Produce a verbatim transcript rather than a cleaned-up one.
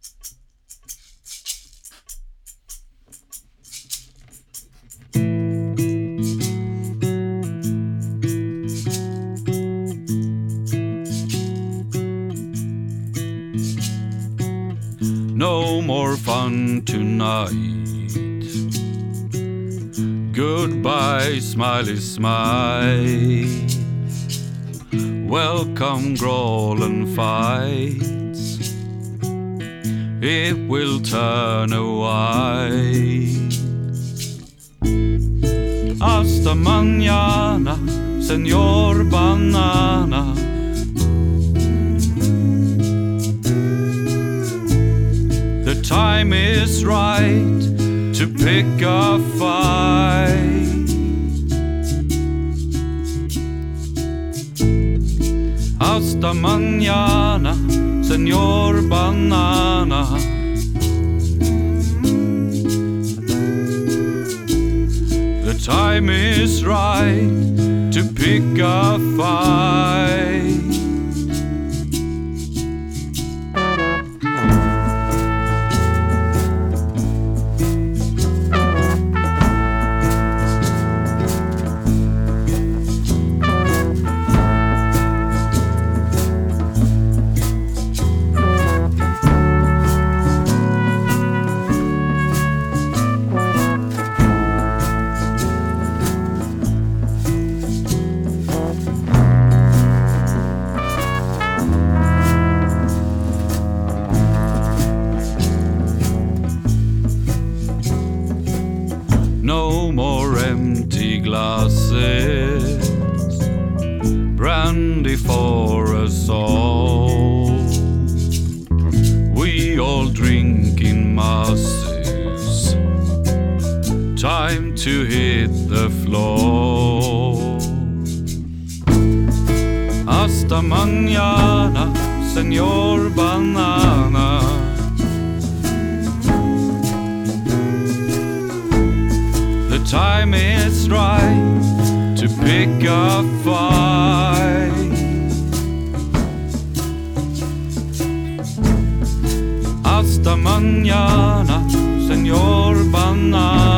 No more fun tonight. Goodbye, smiley smile. Welcome, brawl and fights. It will turn away. Hasta mañana, Señor Banana. The time is right to pick a fight. Hasta mañana, Señor Banana. The time is right to pick a fight. No more empty glasses, brandy for us all. We all drink in masses, time to hit the floor. Hasta mañana, Señor Banana. The time is right to pick a fight. Hasta mañana, Señor Banana.